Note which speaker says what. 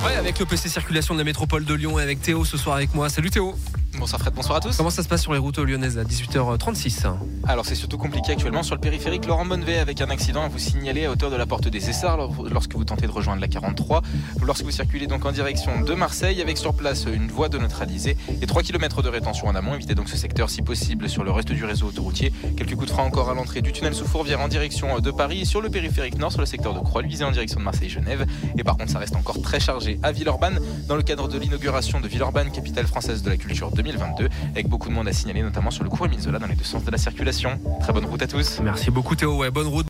Speaker 1: Ouais, avec le PC circulation de la métropole de Lyon et avec Théo ce soir avec moi. Salut Théo.
Speaker 2: Bonsoir Fred, bonsoir à tous.
Speaker 1: Comment ça se passe sur les routes lyonnaises à 18h36?
Speaker 2: Alors c'est surtout compliqué actuellement sur le périphérique Laurent Bonnevet avec un accident à vous signaler à hauteur de la porte des Essarts lorsque vous tentez de rejoindre la 43. Lorsque vous circulez donc en direction de Marseille avec sur place une voie de neutralisée et 3 km de rétention en amont. Évitez donc ce secteur si possible sur le reste du réseau autoroutier. Quelques coups de frein encore à l'entrée du tunnel sous Fourvière en direction de Paris et sur le périphérique nord sur le secteur de Croix-Luisée en direction de Marseille-Genève. Et par contre ça reste encore très chargé à Villeurbanne dans le cadre de l'inauguration de Villeurbanne, capitale française de la culture 2022, avec beaucoup de monde à signaler notamment sur le cours Émile Zola dans les deux sens de la circulation. Très bonne route à tous.
Speaker 1: Merci beaucoup Théo, ouais, bonne route.